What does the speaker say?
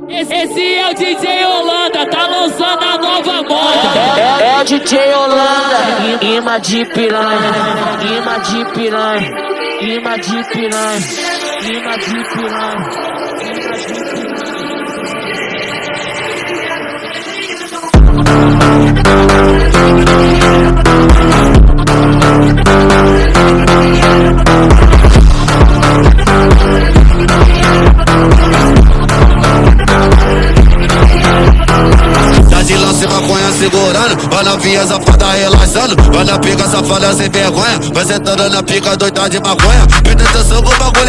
Esse é o DJ Holanda, tá lançando a nova moda. É o DJ Holanda, imã de piranha, imã de piranha, imã de piranha, imã de piranha. Maconha segurando, vai na vinha safada relaxando, vai na pica safada sem vergonha, vai sentando na pica doida de maconha, presta atenção com o bagulho.